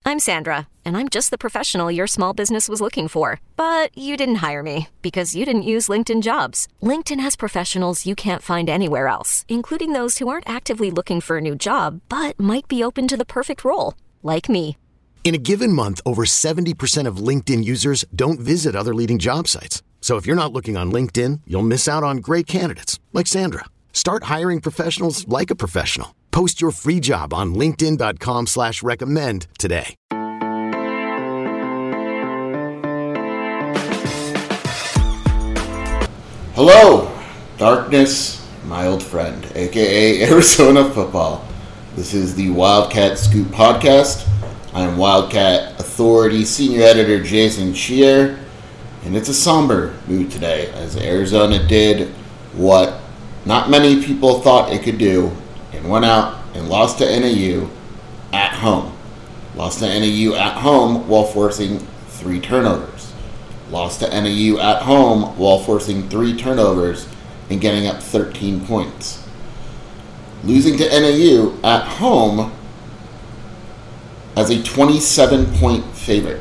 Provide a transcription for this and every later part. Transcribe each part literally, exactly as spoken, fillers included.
I'm Sandra, and I'm just the professional your small business was looking for. But you didn't hire me because you didn't use LinkedIn Jobs. LinkedIn has professionals you can't find anywhere else, including those who aren't actively looking for a new job, but might be open to the perfect role, like me. In a given month, over seventy percent of LinkedIn users don't visit other leading job sites. So if you're not looking on LinkedIn, you'll miss out on great candidates like Sandra. Start hiring professionals like a professional. Post your free job on linkedin.com slash recommend today. Hello, darkness, my old friend, aka Arizona football. This is the Wildcat Scoop podcast. I am Wildcat Authority Senior Editor Jason Scheer, and it's a somber mood today as Arizona did what not many people thought it could do and went out and lost to N A U at home. Lost to N A U at home while forcing three turnovers. Lost to N A U at home while forcing three turnovers and getting up thirteen points. Losing to N A U at home as a twenty-seven point favorite.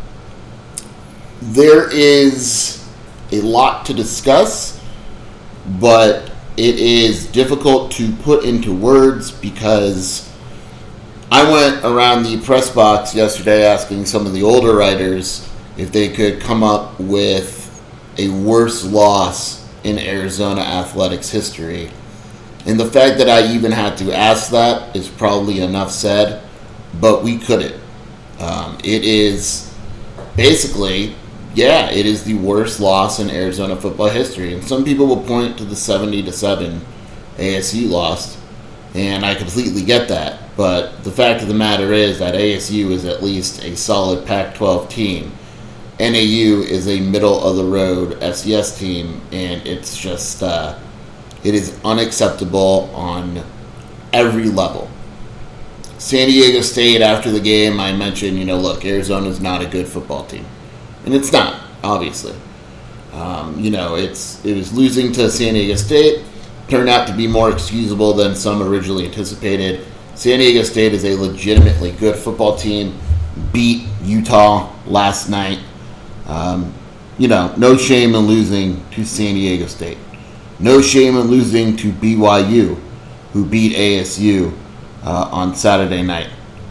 There is a lot to discuss, but it is difficult to put into words because I went around the press box yesterday asking some of the older writers if they could come up with a worse loss in Arizona athletics history. And the fact that I even had to ask that is probably enough said, but we couldn't. Um, it is basically, yeah, it is the worst loss in Arizona football history. And some people will point to the seventy to seven A S U loss, and I completely get that. But the fact of the matter is that A S U is at least a solid Pac twelve team. N A U is a middle-of-the-road F C S team, and it's just, uh, it is unacceptable on every level. San Diego State, after the game, I mentioned, you know, look, Arizona's not a good football team. And it's not, obviously. Um, you know, it's it was losing to San Diego State. Turned out to be more excusable than some originally anticipated. San Diego State is a legitimately good football team. Beat Utah last night. Um, you know, no shame in losing to San Diego State. No shame in losing to B Y U, who beat A S U uh, on Saturday night.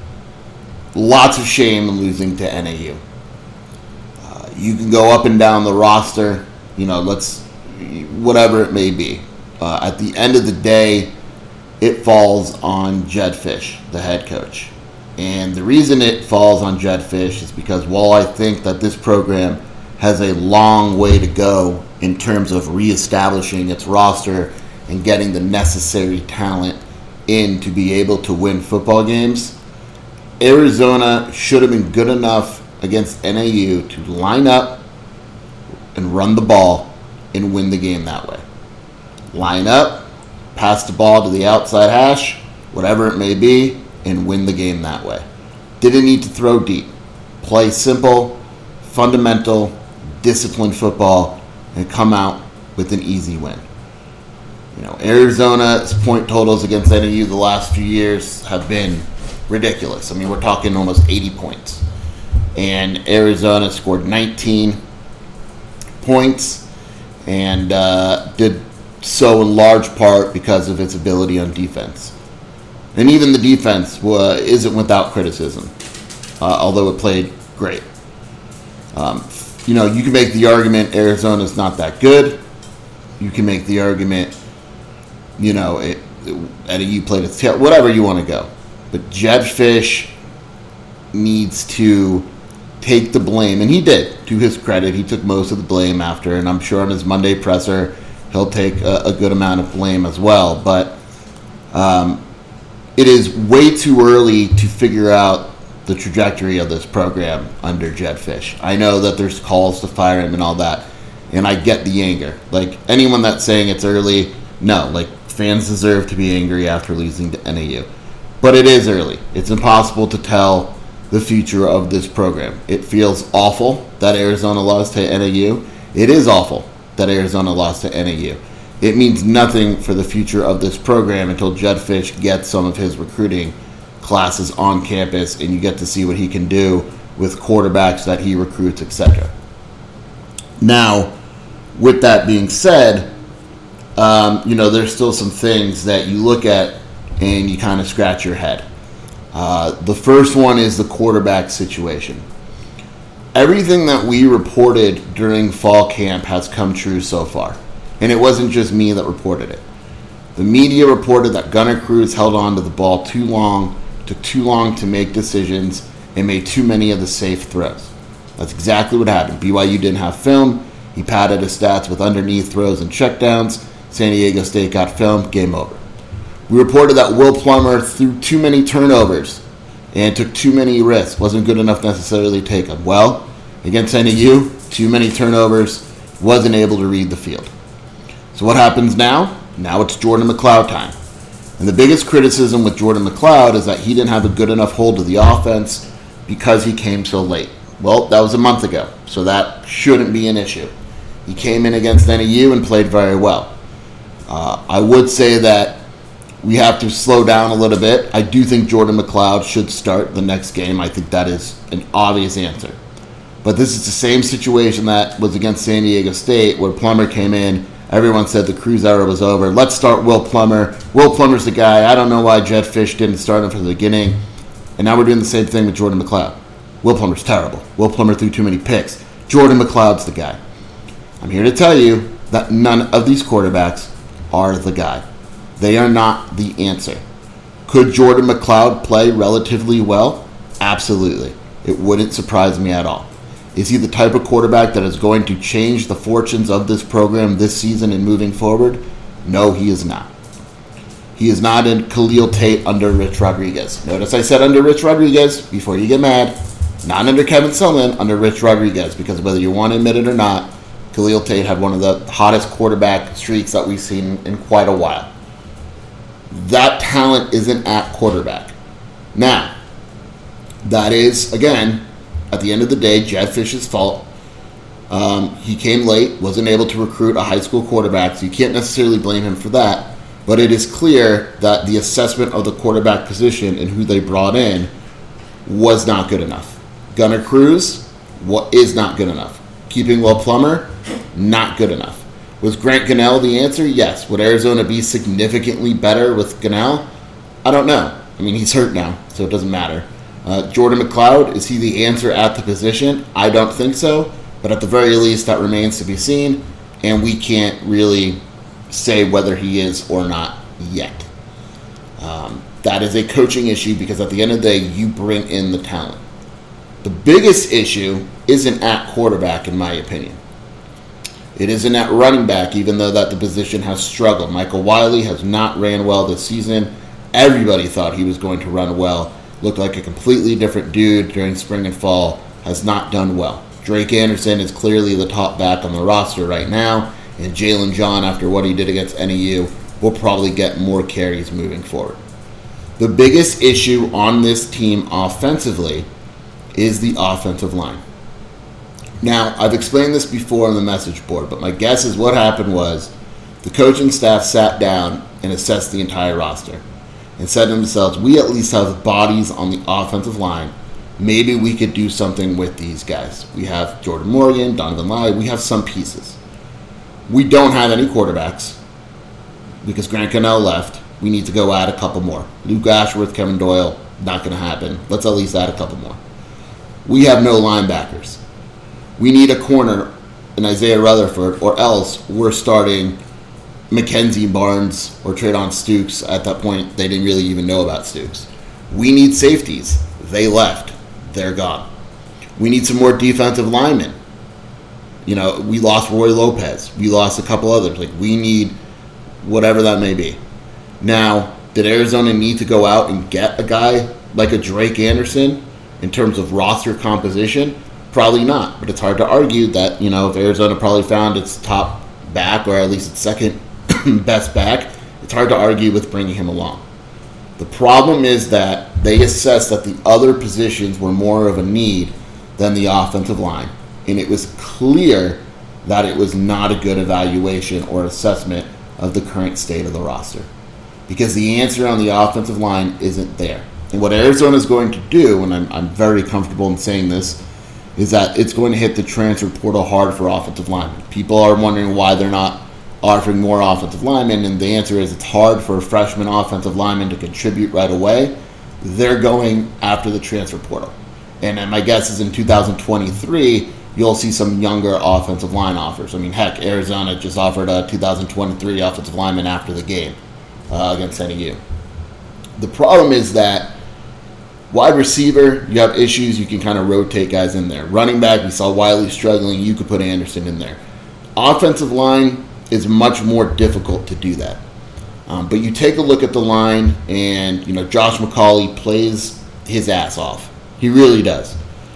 Lots of shame in losing to N A U. Uh, you can go up and down the roster, you know, let's, whatever it may be. Uh, at the end of the day, it falls on Jedd Fisch, the head coach. And the reason it falls on Jedd Fisch is because while I think that this program has a long way to go in terms of reestablishing its roster and getting the necessary talent in to be able to win football games, Arizona should have been good enough against N A U to line up and run the ball and win the game that way. Line up, pass the ball to the outside hash, whatever it may be, and win the game that way. Didn't need to throw deep. Play simple, fundamental, disciplined football, and come out with an easy win. You know, Arizona's point totals against N A U the last few years have been ridiculous. I mean, we're talking almost eighty points. And Arizona scored nineteen points and uh, did so in large part because of its ability on defense. And even the defense uh, isn't without criticism, uh, although it played great. Um, you know, you can make the argument Arizona's not that good. You can make the argument, you know, it, it, N A U played its tail, whatever you want to go. But Jedd Fisch needs to take the blame, and he did. To his credit, he took most of the blame after, and I'm sure on his Monday presser, he'll take a, a good amount of blame as well. But um, it is way too early to figure out the trajectory of this program under Jedd Fisch. I know that there's calls to fire him and all that, and I get the anger. Like, anyone that's saying it's early, no. Like, fans deserve to be angry after losing to N A U. But it is early. It's impossible to tell the future of this program. It feels awful that Arizona lost to N A U. It is awful that Arizona lost to N A U. It means nothing for the future of this program until Jedd Fisch gets some of his recruiting classes on campus, and you get to see what he can do with quarterbacks that he recruits, et cetera. Now, with that being said, um, you know, there's still some things that you look at and you kind of scratch your head. Uh, the first one is the quarterback situation. Everything that we reported during fall camp has come true so far. And it wasn't just me that reported it. The media reported that Gunnar Cruz held on to the ball too long, took too long to make decisions, and made too many of the safe throws. That's exactly what happened. B Y U didn't have film. He padded his stats with underneath throws and checkdowns. San Diego State got film. Game over. We reported that Will Plummer threw too many turnovers and took too many risks. Wasn't good enough necessarily to take them. Well, against N A U, too many turnovers. Wasn't able to read the field. So what happens now? Now it's Jordan McCloud time. And the biggest criticism with Jordan McCloud is that he didn't have a good enough hold of the offense because he came so late. Well, that was a month ago, so that shouldn't be an issue. He came in against N A U and played very well. Uh, I would say that we have to slow down a little bit. I do think Jordan McCloud should start the next game. I think that is an obvious answer. But this is the same situation that was against San Diego State, where Plummer came in. Everyone said the Cruz era was over. Let's start Will Plummer. Will Plummer's the guy. I don't know why Jedd Fisch didn't start him from the beginning. And now we're doing the same thing with Jordan McCloud. Will Plummer's terrible. Will Plummer threw too many picks. Jordan McCloud's the guy. I'm here to tell you that none of these quarterbacks are the guy. They are not the answer. Could Jordan McCloud play relatively well? Absolutely. It wouldn't surprise me at all. Is he the type of quarterback that is going to change the fortunes of this program this season and moving forward? No, he is not. He is not in Khalil Tate under Rich Rodriguez. Notice I said under Rich Rodriguez before you get mad. Not under Kevin Sumlin, under Rich Rodriguez, because whether you want to admit it or not, Khalil Tate had one of the hottest quarterback streaks that we've seen in quite a while. That talent isn't at quarterback. Now, that is, again, at the end of the day, Jedd Fisch's fault. Um, he came late, wasn't able to recruit a high school quarterback, so you can't necessarily blame him for that. But it is clear that the assessment of the quarterback position and who they brought in was not good enough. Gunnar Cruz what is not good enough. Keeping Will Plummer, not good enough. Was Grant Gunnell the answer? Yes. Would Arizona be significantly better with Gunnell? I don't know. I mean, he's hurt now, so it doesn't matter. Uh, Jordan McCloud, is he the answer at the position? I don't think so, but at the very least, that remains to be seen, and we can't really say whether he is or not yet. Um, that is a coaching issue because at the end of the day, you bring in the talent. The biggest issue isn't at quarterback, in my opinion. It isn't at running back, even though that the position has struggled. Michael Wiley has not ran well this season. Everybody thought he was going to run well. Looked like a completely different dude during spring and fall. Has not done well. Drake Anderson is clearly the top back on the roster right now. And Jalen John, after what he did against N A U, will probably get more carries moving forward. The biggest issue on this team offensively is the offensive line. Now, I've explained this before on the message board, but my guess is what happened was the coaching staff sat down and assessed the entire roster and said to themselves, we at least have bodies on the offensive line. Maybe we could do something with these guys. We have Jordan Morgan, Donovan Lai, we have some pieces. We don't have any quarterbacks because Grant Gunnell left. We need to go add a couple more. Luke Ashworth, Kevin Doyle, not going to happen. Let's at least add a couple more. We have no linebackers. We need a corner in Isaiah Rutherford, or else we're starting Mackenzie Barnes or Traydon Stukes. At that point, they didn't really even know about Stukes. We need safeties. They left. They're gone. We need some more defensive linemen. You know, we lost Roy Lopez. We lost a couple others. Like, we need whatever that may be. Now, did Arizona need to go out and get a guy like a Drake Anderson in terms of roster composition? Probably not, but it's hard to argue that, you know, if Arizona probably found its top back, or at least its second best back, it's hard to argue with bringing him along. The problem is that they assessed that the other positions were more of a need than the offensive line, and it was clear that it was not a good evaluation or assessment of the current state of the roster, because the answer on the offensive line isn't there. And what Arizona is going to do, and I'm, I'm very comfortable in saying this, is that it's going to hit the transfer portal hard for offensive linemen. People are wondering why they're not offering more offensive linemen, and the answer is it's hard for a freshman offensive lineman to contribute right away. They're going after the transfer portal. And, and my guess is in two thousand twenty-three, you'll see some younger offensive line offers. I mean, heck, Arizona just offered a two thousand twenty-three offensive lineman after the game uh, against N A U. The problem is that wide receiver, you have issues, you can kind of rotate guys in there. Running back, we saw Wiley struggling, you could put Anderson in there. Offensive line is much more difficult to do that. Um, but you take a look at the line, and, you know, Josh McCauley plays his ass off. He really does.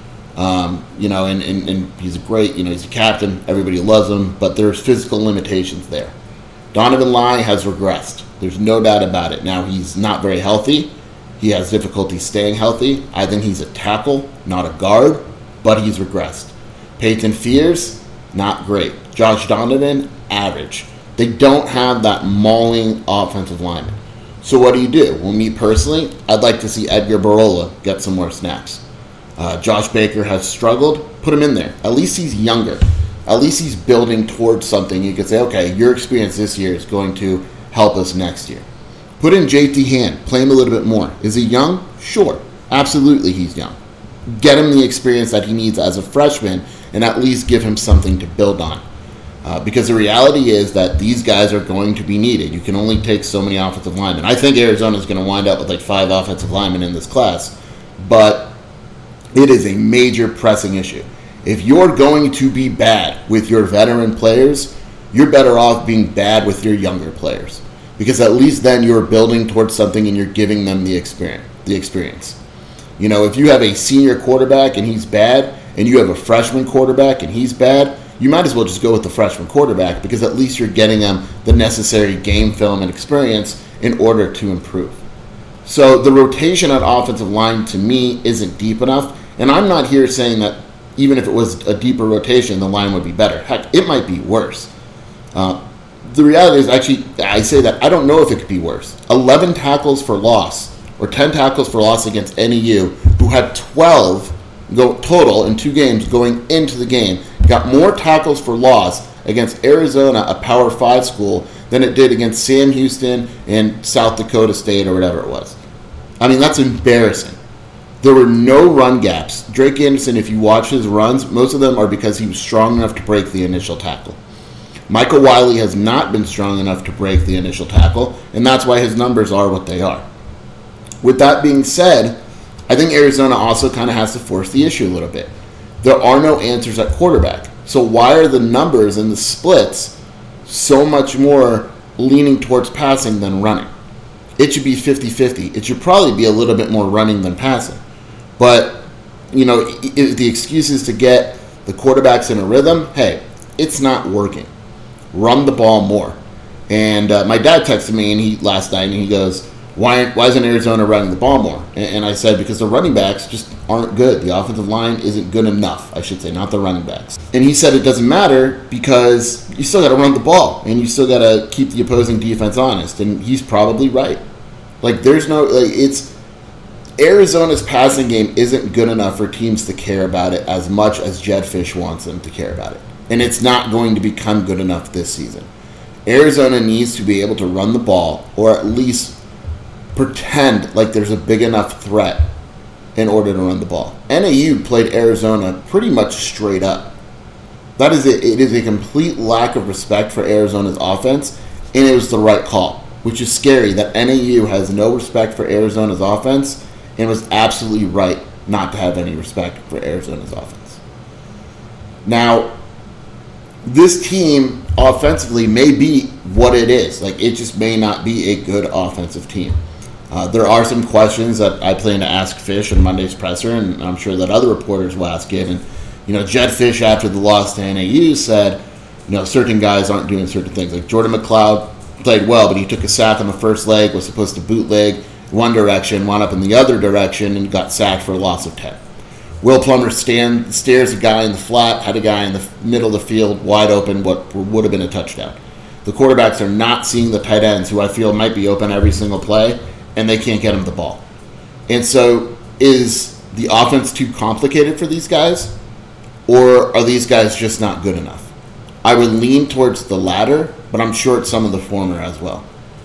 Um, you know, and, and, and he's a great, you know, he's a captain, everybody loves him, but there's physical limitations there. Donovan Lai has regressed. There's no doubt about it. Now, he's not very healthy. He has difficulty staying healthy. I think he's a tackle, not a guard, but he's regressed. Peyton Fears, not great. Josh Donovan, average. They don't have that mauling offensive lineman. So what do you do? Well, me personally, I'd like to see Edgar Barola get some more snaps. Uh, Josh Baker has struggled. Put him in there. At least he's younger. At least he's building towards something. You could say, okay, your experience this year is going to help us next year. Put in J T Hand. Play him a little bit more. Is he young? Sure. Absolutely he's young. Get him the experience that he needs as a freshman and at least give him something to build on. Uh, because the reality is that these guys are going to be needed. You can only take so many offensive linemen. I think Arizona is going to wind up with like five offensive linemen in this class. But it is a major pressing issue. If you're going to be bad with your veteran players, you're better off being bad with your younger players. Because at least then you're building towards something and you're giving them the experience. The experience. You know, if you have a senior quarterback and he's bad, and you have a freshman quarterback and he's bad, you might as well just go with the freshman quarterback because at least you're getting them the necessary game film and experience in order to improve. So the rotation at offensive line to me isn't deep enough, and I'm not here saying that even if it was a deeper rotation, the line would be better. Heck, it might be worse. Uh, the reality is, actually, I say that I don't know if it could be worse. eleven tackles for loss, or ten tackles for loss against N A U, who had twelve go total in two games going into the game, got more tackles for loss against Arizona, a Power five school, than it did against Sam Houston and South Dakota State or whatever it was. I mean, that's embarrassing. There were no run gaps. Drake Anderson, if you watch his runs, most of them are because he was strong enough to break the initial tackle. Michael Wiley has not been strong enough to break the initial tackle, and that's why his numbers are what they are. With that being said, I think Arizona also kind of has to force the issue a little bit. There are no answers at quarterback. So why are the numbers and the splits so much more leaning towards passing than running? It should be fifty-fifty. It should probably be a little bit more running than passing. But, you know, if the excuse is to get the quarterbacks in a rhythm, hey, it's not working. Run the ball more. And uh, my dad texted me and he last night and he goes, Why, why isn't Arizona running the ball more? And, and I said, because the running backs just aren't good. The offensive line isn't good enough, I should say, not the running backs. And he said it doesn't matter because you still got to run the ball and you still got to keep the opposing defense honest. And he's probably right. Like, there's no, like, it's, Arizona's passing game isn't good enough for teams to care about it as much as Jedd Fisch wants them to care about it. And it's not going to become good enough this season. Arizona needs to be able to run the ball or at least pretend like there's a big enough threat in order to run the ball. N A U played Arizona pretty much straight up. That is it. It is a complete lack of respect for Arizona's offense, and it was the right call, which is scary that N A U has no respect for Arizona's offense and was absolutely right not to have any respect for Arizona's offense. Now, this team offensively may be what it is. Like, it just may not be a good offensive team. Uh, there are some questions that I plan to ask Fisch in Monday's presser, and I'm sure that other reporters will ask it. And, you know, Jedd Fisch, after the loss to N A U, said, you know, certain guys aren't doing certain things. Like, Jordan McLeod played well, but he took a sack on the first leg, was supposed to bootleg one direction, wound up in the other direction, and got sacked for a loss of ten. Will Plummer stand, stares a guy in the flat, had a guy in the middle of the field wide open, what would have been a touchdown. The quarterbacks are not seeing the tight ends, who I feel might be open every single play, and they can't get him the ball. And so is the offense too complicated for these guys? Or are these guys just not good enough? I would lean towards the latter, but I'm sure it's some of the former as well.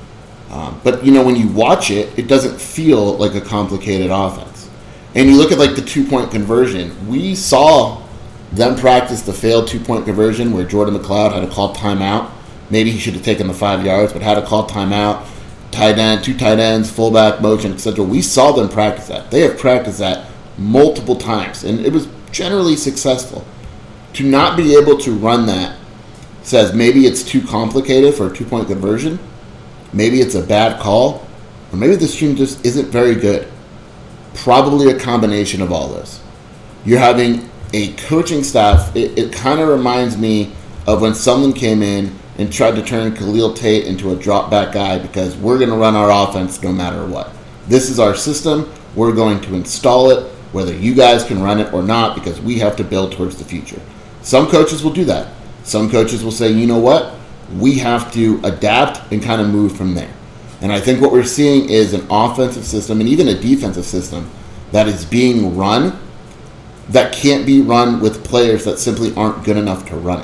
Um, but, you know, when you watch it, it doesn't feel like a complicated offense. And you look at, like, the two-point conversion. We saw them practice the failed two-point conversion where Jordan McLeod had to call timeout. Maybe he should have taken the five yards, but had to call timeout. Tight end, two tight ends, fullback motion, et cetera. We saw them practice that. They have practiced that multiple times, and it was generally successful. To not be able to run that says maybe it's too complicated for a two-point conversion, maybe it's a bad call, or maybe this team just isn't very good. Probably a combination of all this. You're having a coaching staff, it, it kind of reminds me of when someone came in and tried to turn Khalil Tate into a drop-back guy because we're going to run our offense no matter what. This is our system. We're going to install it, whether you guys can run it or not, because we have to build towards the future. Some coaches will do that. Some coaches will say, you know what? We have to adapt and kind of move from there. And I think what we're seeing is an offensive system and even a defensive system that is being run that can't be run with players that simply aren't good enough to run it.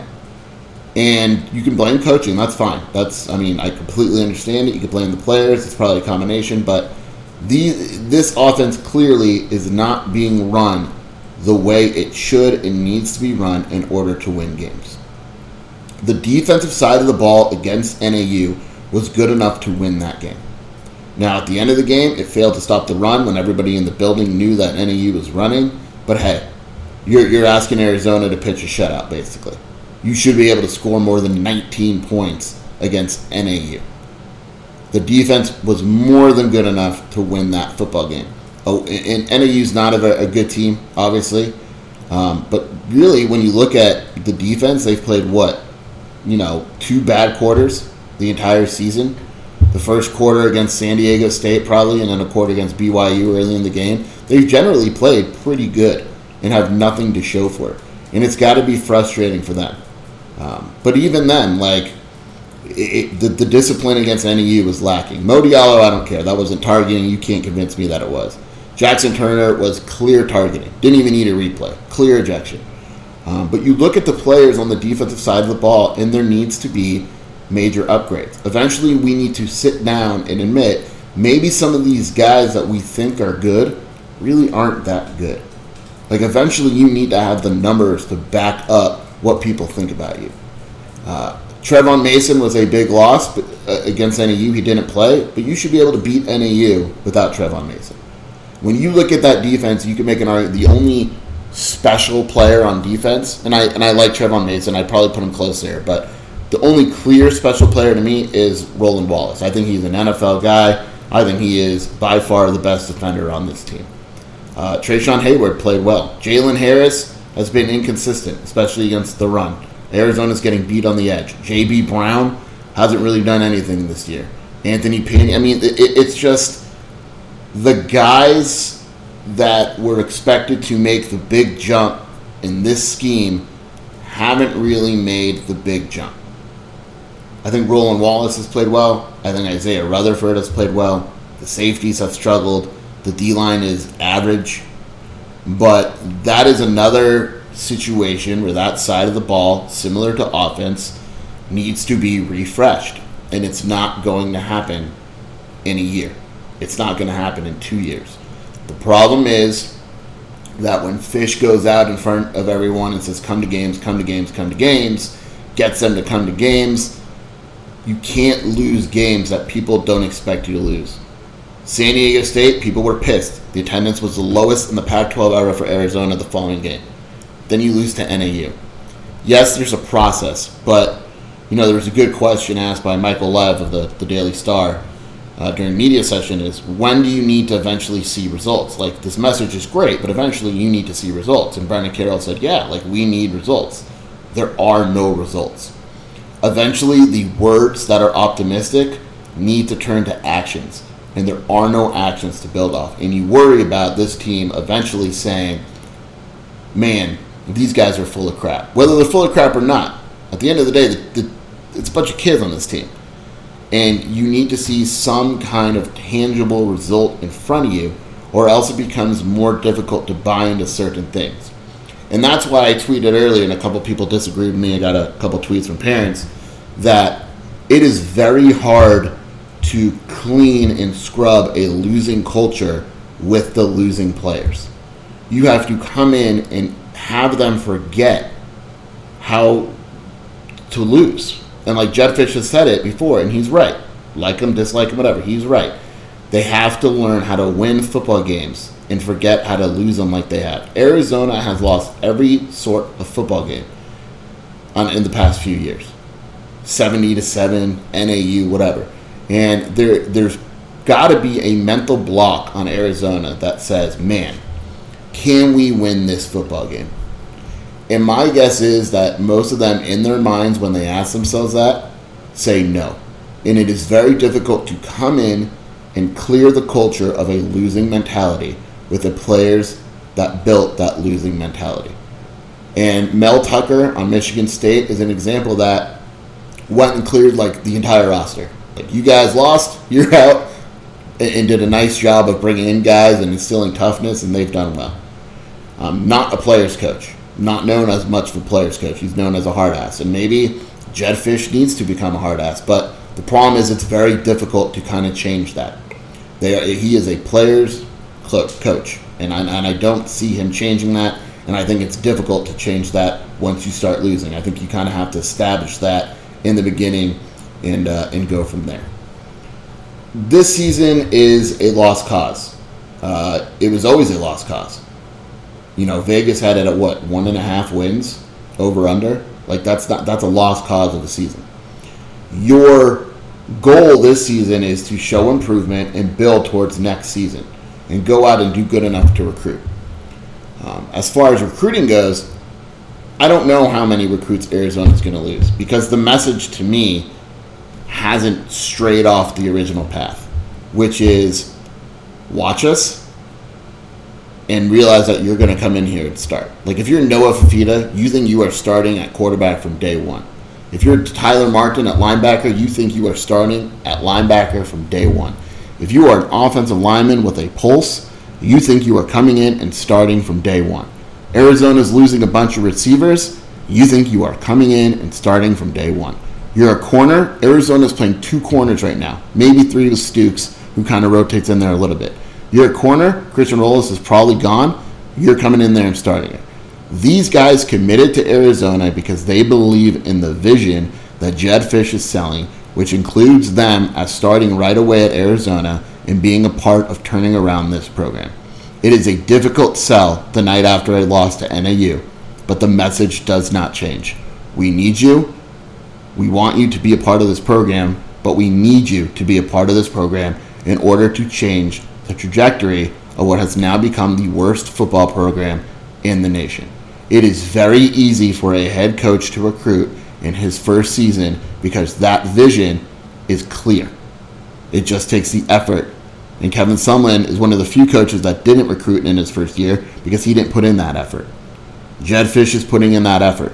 And you can blame coaching. That's fine. That's, I mean, I completely understand it. You can blame the players. It's probably a combination. But these, this offense clearly is not being run the way it should and needs to be run in order to win games. The defensive side of the ball against N A U was good enough to win that game. Now, at the end of the game, it failed to stop the run when everybody in the building knew that N A U was running. But hey, you're, you're asking Arizona to pitch a shutout, basically. You should be able to score more than nineteen points against N A U. The defense was more than good enough to win that football game. Oh, and N A U's not a, a good team, obviously. Um, but really, when you look at the defense, they've played what? You know, two bad quarters the entire season. The first quarter against San Diego State, probably, and then a quarter against B Y U early in the game. They've generally played pretty good and have nothing to show for it. And it's got to be frustrating for them. Um, but even then, like, it, it, the, the discipline against N A U was lacking. Mo Diallo, I don't care. That wasn't targeting. You can't convince me that it was. Jackson Turner was clear targeting. Didn't even need a replay. Clear ejection. Um, but you look at the players on the defensive side of the ball, and there needs to be major upgrades. Eventually, we need to sit down and admit maybe some of these guys that we think are good really aren't that good. Like, eventually, you need to have the numbers to back up what people think about you. Uh, Trevon Mason was a big loss but, uh, against N A U. He didn't play, but you should be able to beat N A U without Trevon Mason. When you look at that defense, you can make an argument. The only special player on defense, and I and I like Trevon Mason. I'd probably put him close there, but the only clear special player to me is Roland Wallace. I think he's an N F L guy. I think he is by far the best defender on this team. Uh, Trayshawn Hayward played well. Jalen Harris has been inconsistent, especially against the run. Arizona's getting beat on the edge. J B. Brown hasn't really done anything this year. Anthony Payne, I mean, it, it's just the guys that were expected to make the big jump in this scheme haven't really made the big jump. I think Roland Wallace has played well. I think Isaiah Rutherford has played well. The safeties have struggled. The D-line is average. But that is another situation where that side of the ball, similar to offense, needs to be refreshed. And it's not going to happen in a year. It's not going to happen in two years. The problem is that when Fish goes out in front of everyone and says, come to games, come to games, come to games, gets them to come to games, you can't lose games that people don't expect you to lose. San Diego State, people were pissed. The attendance was the lowest in the Pac twelve era for Arizona the following game. Then you lose to N A U. Yes, there's a process, but you know there was a good question asked by Michael Lev of the, the Daily Star uh, during media session is, when do you need to eventually see results? Like, this message is great, but eventually you need to see results. And Brendan Carroll said, yeah, like, we need results. There are no results. Eventually, the words that are optimistic need to turn to actions. And there are no actions to build off. And you worry about this team eventually saying, man, these guys are full of crap. Whether they're full of crap or not, at the end of the day, the, the, it's a bunch of kids on this team. And you need to see some kind of tangible result in front of you, or else it becomes more difficult to buy into certain things. And that's why I tweeted earlier, and a couple people disagreed with me. I got a couple tweets from parents that it is very hard to clean and scrub a losing culture with the losing players. You have to come in and have them forget how to lose. And like Jedd Fisch has said it before, and he's right. Like him, dislike him, whatever. He's right. They have to learn how to win football games and forget how to lose them like they have. Arizona has lost every sort of football game on, in the past few years. seventy to seven, N A U, whatever. And there, there's got to be a mental block on Arizona that says, man, can we win this football game? And my guess is that most of them, in their minds, when they ask themselves that, say no. And it is very difficult to come in and clear the culture of a losing mentality with the players that built that losing mentality. And Mel Tucker on Michigan State is an example of that. Went and cleared like the entire roster. Like, you guys lost, you're out, and did a nice job of bringing in guys and instilling toughness, and they've done well. Um, not a player's coach. Not known as much of a player's coach. He's known as a hard ass. And maybe Jedd Fisch needs to become a hard ass. But the problem is it's very difficult to kind of change that. They are, he is a player's coach. And I, and I don't see him changing that. And I think it's difficult to change that once you start losing. I think you kind of have to establish that in the beginning and uh, and go from there. This season is a lost cause. Uh, it was always a lost cause. You know, Vegas had it at what, one and a half wins over under? Like, that's not that's a lost cause of the season. Your goal this season is to show improvement and build towards next season and go out and do good enough to recruit. Um, as far as recruiting goes, I don't know how many recruits Arizona's going to lose, because the message to me hasn't strayed off the original path, which is watch us and realize that you're going to come in here and start. Like, if you're Noah Fifita, you think you are starting at quarterback from day one. If you're Tyler Martin at linebacker, you think you are starting at linebacker from day one. If you are an offensive lineman with a pulse, you think you are coming in and starting from day one. Arizona's losing a bunch of receivers, you think you are coming in and starting from day one. You're a corner, Arizona's playing two corners right now, maybe three with Stukes, who kind of rotates in there a little bit. You're a corner, Christian Rolis is probably gone, you're coming in there and starting it. These guys committed to Arizona because they believe in the vision that Jedd Fisch is selling, which includes them as starting right away at Arizona and being a part of turning around this program. It is a difficult sell the night after a loss to N A U, but the message does not change. We need you. We want you to be a part of this program, but we need you to be a part of this program in order to change the trajectory of what has now become the worst football program in the nation. It is very easy for a head coach to recruit in his first season because that vision is clear. It just takes the effort. And Kevin Sumlin is one of the few coaches that didn't recruit in his first year because he didn't put in that effort. Jedd Fisch is putting in that effort.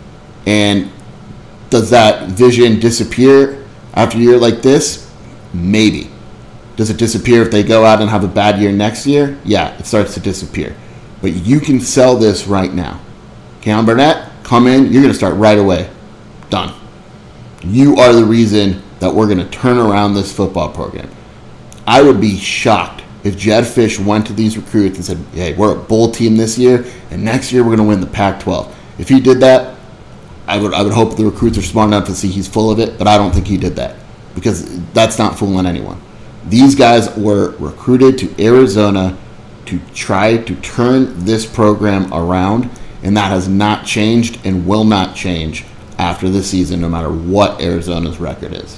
And does that vision disappear after a year like this? Maybe. Does it disappear if they go out and have a bad year next year? Yeah, it starts to disappear. But you can sell this right now. Keon Burnett, come in, you're going to start right away. Done. You are the reason that we're going to turn around this football program. I would be shocked if Jedd Fisch went to these recruits and said, hey, we're a bowl team this year, and next year we're going to win the Pac twelve. If he did that, I would I would hope the recruits are smart enough to see he's full of it, but I don't think he did that because that's not fooling anyone. These guys were recruited to Arizona to try to turn this program around, and that has not changed and will not change after this season, no matter what Arizona's record is.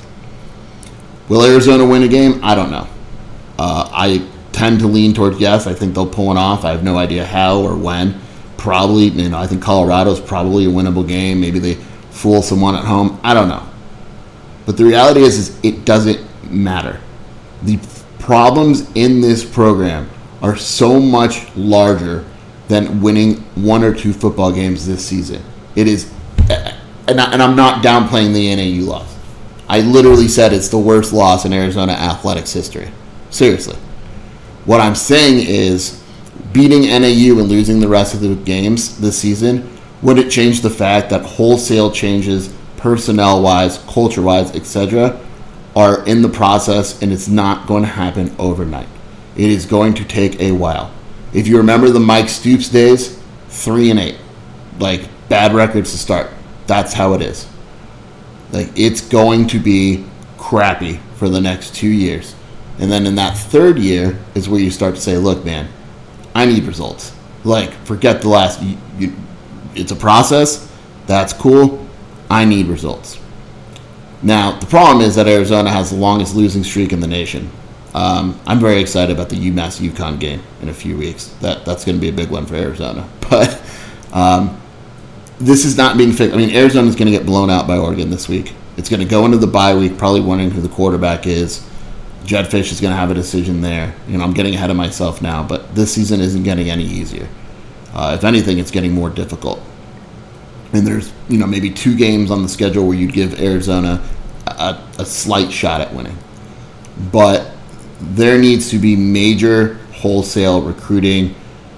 Will Arizona win a game? I don't know. Uh, I tend to lean towards yes. I think they'll pull it off. I have no idea how or when. Probably, you know, I think Colorado's probably a winnable game. Maybe they fool someone at home. I don't know. But the reality is, is it doesn't matter. The problems in this program are so much larger than winning one or two football games this season. It is, and, I, and I'm not downplaying the N A U loss. I literally said it's the worst loss in Arizona athletics history. Seriously. What I'm saying is beating N A U and losing the rest of the games this season wouldn't change the fact that wholesale changes, personnel-wise, culture-wise, et cetera, are in the process, and it's not going to happen overnight. It is going to take a while. If you remember the Mike Stoops days, three and eight, like bad records to start. That's how it is. Like, it's going to be crappy for the next two years. And then in that third year is where you start to say, look, man, I need results. Like, forget the last, you, you, it's a process. That's cool. I need results. Now, the problem is that Arizona has the longest losing streak in the nation. Um, I'm very excited about the UMass UConn game in a few weeks. That That's going to be a big one for Arizona. But um, this is not being fixed. I mean, Arizona's going to get blown out by Oregon this week. It's going to go into the bye week, probably wondering who the quarterback is. Jedd Fisch is going to have a decision there. You know, I'm getting ahead of myself now, but this season isn't getting any easier. Uh, if anything, it's getting more difficult. And there's, you know, maybe two games on the schedule where you'd give Arizona a, a slight shot at winning. But there needs to be major wholesale recruiting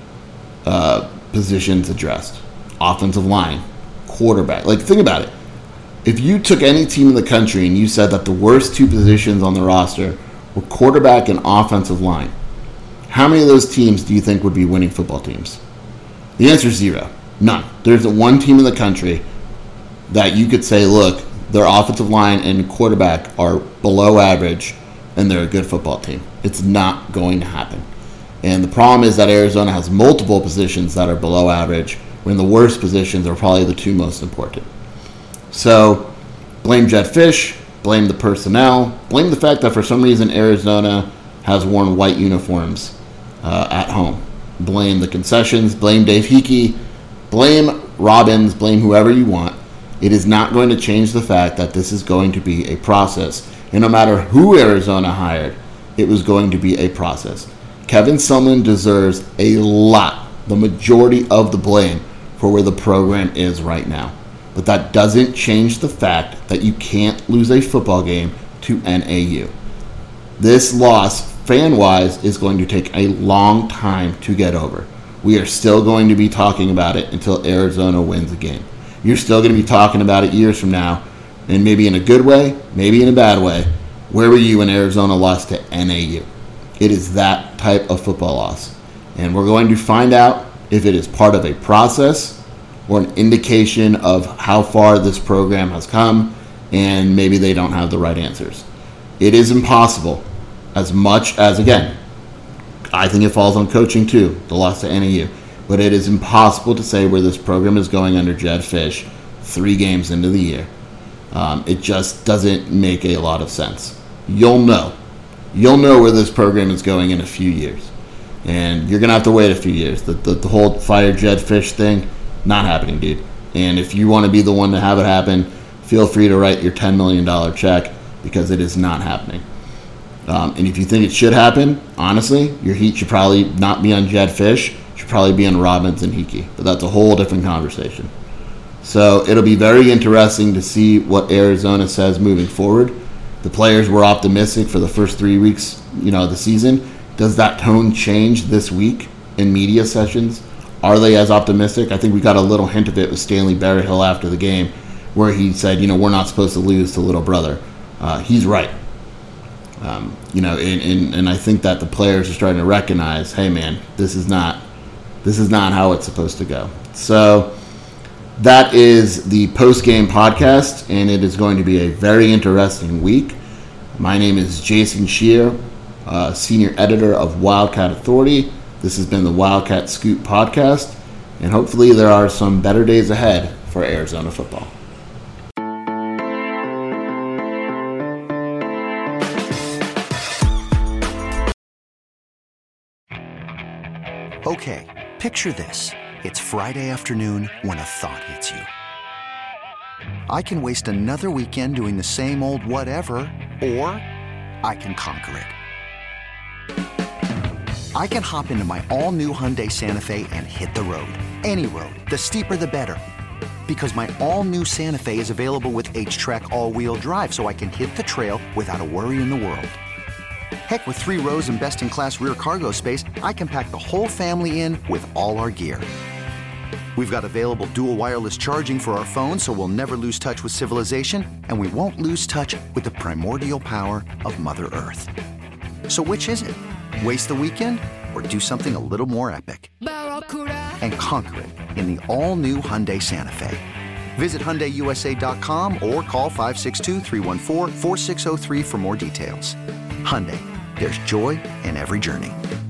uh, positions addressed. Offensive line, quarterback. Like, think about it. If you took any team in the country and you said that the worst two positions on the roster were quarterback and offensive line, how many of those teams do you think would be winning football teams? The answer is zero. None. There's one team in the country that you could say, look, their offensive line and quarterback are below average and they're a good football team. It's not going to happen. And the problem is that Arizona has multiple positions that are below average, when the worst positions are probably the two most important. So, blame Jedd Fisch, blame the personnel, blame the fact that for some reason Arizona has worn white uniforms uh, at home. Blame the concessions, blame Dave Hickey, blame Robbins, blame whoever you want. It is not going to change the fact that this is going to be a process. And no matter who Arizona hired, it was going to be a process. Kevin Sumlin deserves a lot, the majority of the blame for where the program is right now. But that doesn't change the fact that you can't lose a football game to N A U. This loss, fan-wise, is going to take a long time to get over. We are still going to be talking about it until Arizona wins a game. You're still going to be talking about it years from now, and maybe in a good way, maybe in a bad way. Where were you when Arizona lost to N A U? It is that type of football loss. And we're going to find out if it is part of a process or an indication of how far this program has come, and maybe they don't have the right answers. It is impossible, as much as, again, I think it falls on coaching too, the loss to N A U, but it is impossible to say where this program is going under Jedd Fisch three games into the year. Um, it just doesn't make a lot of sense. You'll know. You'll know where this program is going in a few years. And you're going to have to wait a few years. The, the, the whole fire Jedd Fisch thing, not happening, dude. And if you want to be the one to have it happen, feel free to write your ten million dollars check, because it is not happening. Um, and if you think it should happen, honestly, your heat should probably not be on Jedd Fisch. It should probably be on Robbins and Hickey. But that's a whole different conversation. So it'll be very interesting to see what Arizona says moving forward. The players were optimistic for the first three weeks, you know, of the season. Does that tone change this week in media sessions? Are they as optimistic? I think we got a little hint of it with Stanley Berryhill after the game, where he said, you know, we're not supposed to lose to little brother. Uh, he's right. Um, you know, and, and, and I think that the players are starting to recognize, hey, man, this is not this is not how it's supposed to go. So that is the post-game podcast, and it is going to be a very interesting week. My name is Jason Scheer, uh, senior editor of Wildcat Authority. This has been the Wildcat Scoop podcast, and hopefully there are some better days ahead for Arizona football. Okay, picture this. It's Friday afternoon when a thought hits you. I can waste another weekend doing the same old whatever, or I can conquer it. I can hop into my all-new Hyundai Santa Fe and hit the road. Any road. The steeper, the better. Because my all-new Santa Fe is available with H-Track all-wheel drive, so I can hit the trail without a worry in the world. Heck, with three rows and best-in-class rear cargo space, I can pack the whole family in with all our gear. We've got available dual wireless charging for our phones, so we'll never lose touch with civilization, and we won't lose touch with the primordial power of Mother Earth. So which is it? Waste the weekend or do something a little more epic? And conquer it in the all-new Hyundai Santa Fe. Visit Hyundai U S A dot com or call five six two, three one four, four six zero three for more details. Hyundai, there's joy in every journey.